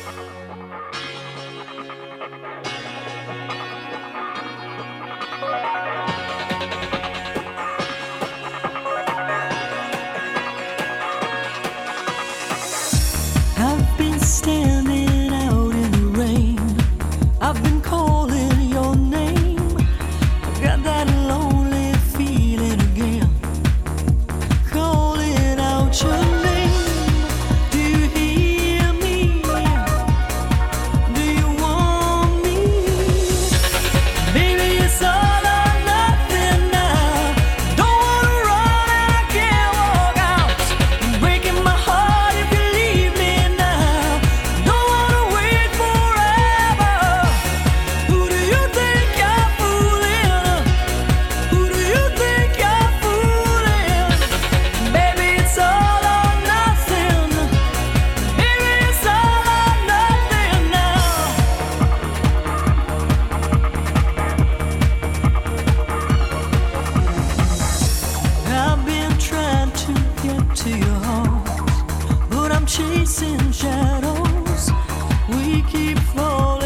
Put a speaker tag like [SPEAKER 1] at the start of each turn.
[SPEAKER 1] I've been standing out in the rain. I've been calling your name. I got that lonely feeling again. Calling out your name. Do you hear me? Do you want me? Baby, it's all or nothing now. Don't wanna run and I can't walk out. You're breaking my heart if you leave me now. Don't wanna wait forever. Who do you think you're fooling? Who do you think you're fooling? Baby, it's all or nothing. Baby, it's all or nothing now. I've been trying to get to your heart, but I'm chasing shadows. We keep falling.